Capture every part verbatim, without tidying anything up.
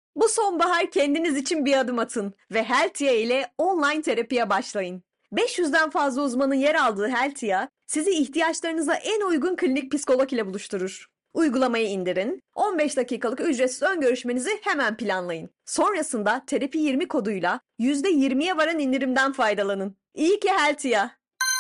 Bu sonbahar kendiniz için bir adım atın ve Heltia ile online terapiye başlayın. beş yüzden fazla uzmanın yer aldığı Heltia, sizi ihtiyaçlarınıza en uygun klinik psikolog ile buluşturur. Uygulamayı indirin, on beş dakikalık ücretsiz ön görüşmenizi hemen planlayın. Sonrasında terapi yirmi koduyla yüzde yirmiye varan indirimden faydalanın. İyi ki Heltia.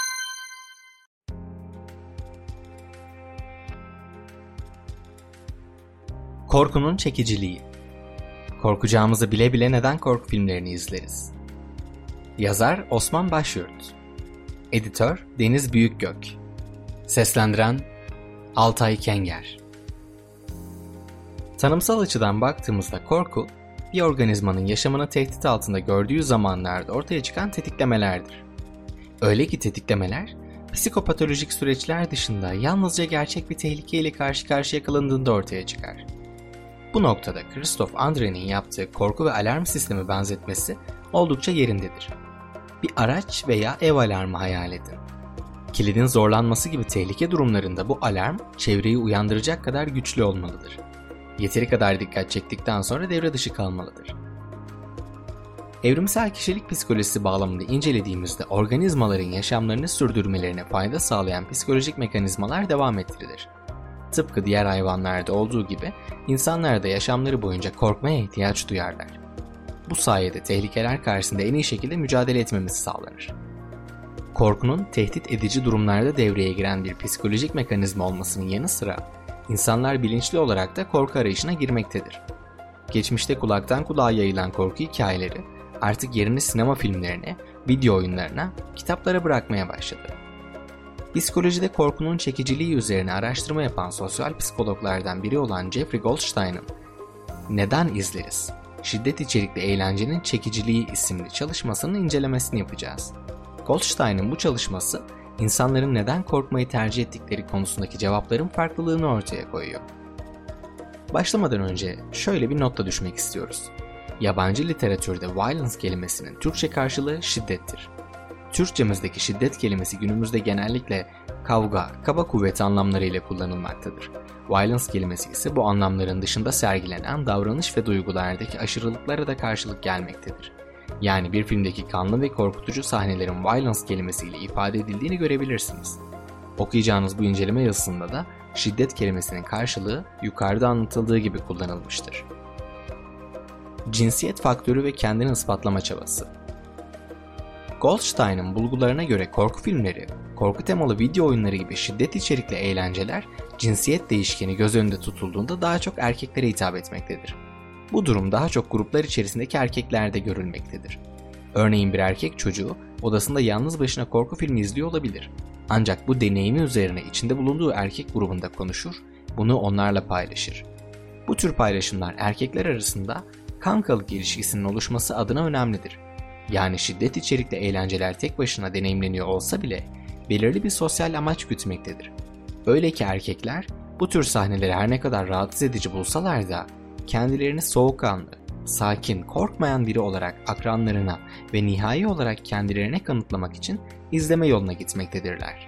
Korkunun çekiciliği. Korkacağımızı bile bile neden korku filmlerini izleriz? Yazar Osman Başyurt. Editör Deniz Büyükgök. Seslendiren Altay Kenger. Tanımsal açıdan baktığımızda korku, bir organizmanın yaşamını tehdit altında gördüğü zamanlarda ortaya çıkan tetiklemelerdir. Öyle ki tetiklemeler, psikopatolojik süreçler dışında yalnızca gerçek bir tehlikeyle karşı karşıya kalındığında ortaya çıkar. Bu noktada Christophe André'nin yaptığı korku ve alarm sistemi benzetmesi oldukça yerindedir. Bir araç veya ev alarmı hayal edin. Kilidin zorlanması gibi tehlike durumlarında bu alarm çevreyi uyandıracak kadar güçlü olmalıdır. Yeteri kadar dikkat çektikten sonra devre dışı kalmalıdır. Evrimsel kişilik psikolojisi bağlamında incelediğimizde organizmaların yaşamlarını sürdürmelerine fayda sağlayan psikolojik mekanizmalar devam ettirilir. Tıpkı diğer hayvanlarda olduğu gibi insanlar da yaşamları boyunca korkmaya ihtiyaç duyarlar. Bu sayede tehlikeler karşısında en iyi şekilde mücadele etmemiz sağlanır. Korkunun tehdit edici durumlarda devreye giren bir psikolojik mekanizma olmasının yanı sıra insanlar bilinçli olarak da korku arayışına girmektedir. Geçmişte kulaktan kulağa yayılan korku hikayeleri artık yerini sinema filmlerine, video oyunlarına, kitaplara bırakmaya başladı. Psikolojide korkunun çekiciliği üzerine araştırma yapan sosyal psikologlardan biri olan Jeffrey Goldstein'ın "Neden izleriz? Şiddet içerikli eğlencenin çekiciliği" isimli çalışmasının incelemesini yapacağız. Goldstein'ın bu çalışması, insanların neden korkmayı tercih ettikleri konusundaki cevapların farklılığını ortaya koyuyor. Başlamadan önce şöyle bir notla düşmek istiyoruz. Yabancı literatürde violence kelimesinin Türkçe karşılığı şiddettir. Türkçemizdeki şiddet kelimesi günümüzde genellikle kavga, kaba kuvvet anlamlarıyla kullanılmaktadır. Violence kelimesi ise bu anlamların dışında sergilenen davranış ve duygulardaki aşırılıklara da karşılık gelmektedir. Yani bir filmdeki kanlı ve korkutucu sahnelerin violence kelimesiyle ifade edildiğini görebilirsiniz. Okuyacağınız bu inceleme yazısında da şiddet kelimesinin karşılığı yukarıda anlatıldığı gibi kullanılmıştır. Cinsiyet faktörü ve kendini ispatlama çabası. Goldstein'ın bulgularına göre korku filmleri, korku temalı video oyunları gibi şiddet içerikli eğlenceler cinsiyet değişkeni göz önünde tutulduğunda daha çok erkeklere hitap etmektedir. Bu durum daha çok gruplar içerisindeki erkeklerde görülmektedir. Örneğin bir erkek çocuğu odasında yalnız başına korku filmi izliyor olabilir. Ancak bu deneyimi üzerine içinde bulunduğu erkek grubunda konuşur, bunu onlarla paylaşır. Bu tür paylaşımlar erkekler arasında kankalık ilişkisinin oluşması adına önemlidir. Yani şiddet içerikli eğlenceler tek başına deneyimleniyor olsa bile belirli bir sosyal amaç gütmektedir. Öyle ki erkekler bu tür sahneleri her ne kadar rahatsız edici bulsalar da kendilerini soğukkanlı, sakin, korkmayan biri olarak akranlarına ve nihai olarak kendilerine kanıtlamak için izleme yoluna gitmektedirler.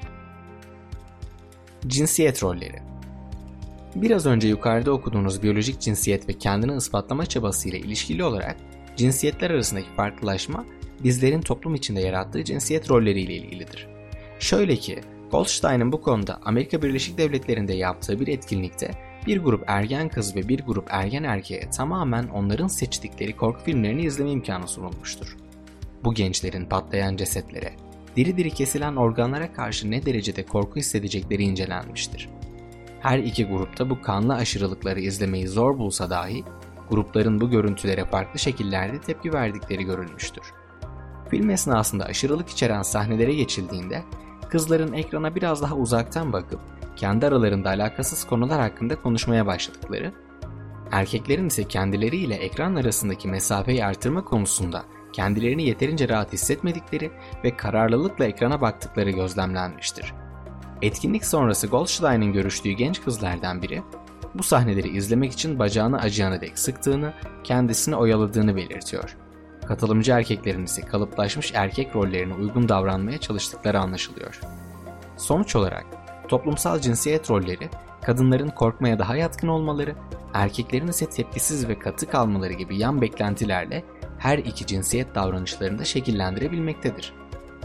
Cinsiyet rolleri. Biraz önce yukarıda okuduğunuz biyolojik cinsiyet ve kendini ispatlama çabası ile ilişkili olarak cinsiyetler arasındaki farklılaşma bizlerin toplum içinde yarattığı cinsiyet rolleriyle ilgilidir. Şöyle ki, Goldstein'ın bu konuda Amerika Birleşik Devletleri'nde yaptığı bir etkinlikte bir grup ergen kız ve bir grup ergen erkeğe tamamen onların seçtikleri korku filmlerini izleme imkanı sunulmuştur. Bu gençlerin patlayan cesetlere, diri diri kesilen organlara karşı ne derecede korku hissedecekleri incelenmiştir. Her iki grupta bu kanlı aşırılıkları izlemeyi zor bulsa dahi, grupların bu görüntülere farklı şekillerde tepki verdikleri görülmüştür. Film esnasında aşırılık içeren sahnelere geçildiğinde, kızların ekrana biraz daha uzaktan bakıp kendi aralarında alakasız konular hakkında konuşmaya başladıkları, erkeklerin ise kendileriyle ekran arasındaki mesafeyi artırma konusunda kendilerini yeterince rahat hissetmedikleri ve kararlılıkla ekrana baktıkları gözlemlenmiştir. Etkinlik sonrası Goldstein'ın görüştüğü genç kızlardan biri, bu sahneleri izlemek için bacağını acıyana dek sıktığını, kendisini oyaladığını belirtiyor. Katılımcı erkeklerin ise kalıplaşmış erkek rollerine uygun davranmaya çalıştıkları anlaşılıyor. Sonuç olarak toplumsal cinsiyet rolleri kadınların korkmaya daha yatkın olmaları, erkeklerin ise tepkisiz ve katı kalmaları gibi yan beklentilerle her iki cinsiyet davranışlarını da şekillendirebilmektedir.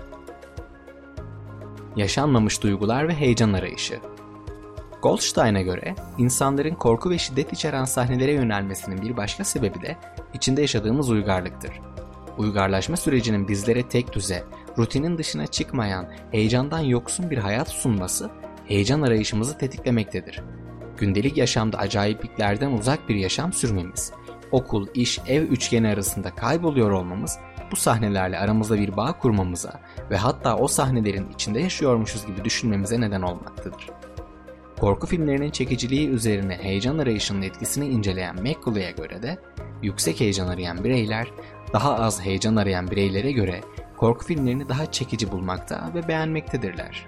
Yaşanmamış duygular ve heyecan arayışı. Goldstein'a göre insanların korku ve şiddet içeren sahnelere yönelmesinin bir başka sebebi de içinde yaşadığımız uygarlıktır. Uygarlaşma sürecinin bizlere tek düze, rutinin dışına çıkmayan, heyecandan yoksun bir hayat sunması, heyecan arayışımızı tetiklemektedir. Gündelik yaşamda acayipliklerden uzak bir yaşam sürmemiz, okul, iş, ev üçgeni arasında kayboluyor olmamız, bu sahnelerle aramızda bir bağ kurmamıza ve hatta o sahnelerin içinde yaşıyormuşuz gibi düşünmemize neden olmaktadır. Korku filmlerinin çekiciliği üzerine heyecan arayışının etkisini inceleyen McCullough'a göre de, yüksek heyecan arayan bireyler, daha az heyecan arayan bireylere göre korku filmlerini daha çekici bulmakta ve beğenmektedirler.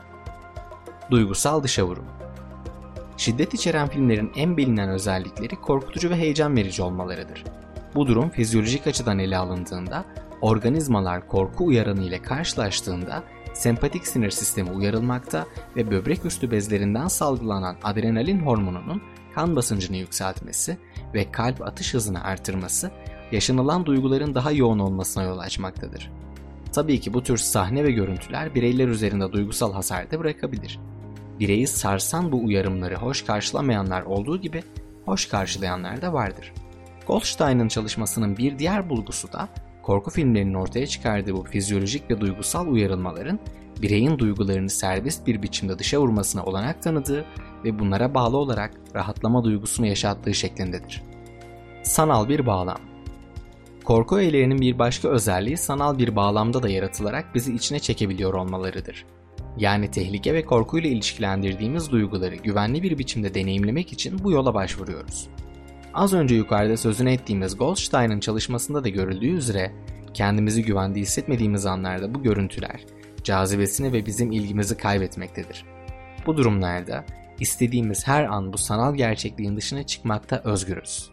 Duygusal dışa vurum. Şiddet içeren filmlerin en bilinen özellikleri korkutucu ve heyecan verici olmalarıdır. Bu durum fizyolojik açıdan ele alındığında, organizmalar korku uyaranı ile karşılaştığında sempatik sinir sistemi uyarılmakta ve böbrek üstü bezlerinden salgılanan adrenalin hormonunun kan basıncını yükseltmesi ve kalp atış hızını artırması, yaşanılan duyguların daha yoğun olmasına yol açmaktadır. Tabii ki bu tür sahne ve görüntüler bireyler üzerinde duygusal hasar da bırakabilir. Bireyi sarsan bu uyarımları hoş karşılamayanlar olduğu gibi hoş karşılayanlar da vardır. Goldstein'ın çalışmasının bir diğer bulgusu da korku filmlerinin ortaya çıkardığı bu fizyolojik ve duygusal uyarılmaların bireyin duygularını serbest bir biçimde dışa vurmasına olanak tanıdığı ve bunlara bağlı olarak rahatlama duygusunu yaşattığı şeklindedir. Sanal bir bağlam. Korku öğelerinin bir başka özelliği sanal bir bağlamda da yaratılarak bizi içine çekebiliyor olmalarıdır. Yani tehlike ve korkuyla ilişkilendirdiğimiz duyguları güvenli bir biçimde deneyimlemek için bu yola başvuruyoruz. Az önce yukarıda sözünü ettiğimiz Goldstein'ın çalışmasında da görüldüğü üzere kendimizi güvende hissetmediğimiz anlarda bu görüntüler cazibesini ve bizim ilgimizi kaybetmektedir. Bu durumlarda istediğimiz her an bu sanal gerçekliğin dışına çıkmakta özgürüz.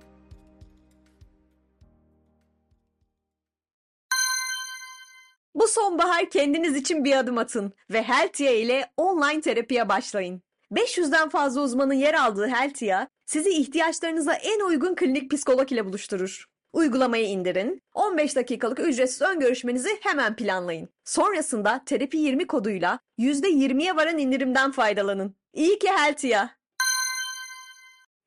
Bu sonbahar kendiniz için bir adım atın ve Heltia ile online terapiye başlayın. beş yüzden fazla uzmanın yer aldığı Heltia, sizi ihtiyaçlarınıza en uygun klinik psikolog ile buluşturur. Uygulamayı indirin, on beş dakikalık ücretsiz ön görüşmenizi hemen planlayın. Sonrasında terapi yirmi koduyla yüzde yirmiye varan indirimden faydalanın. İyi ki Heltia!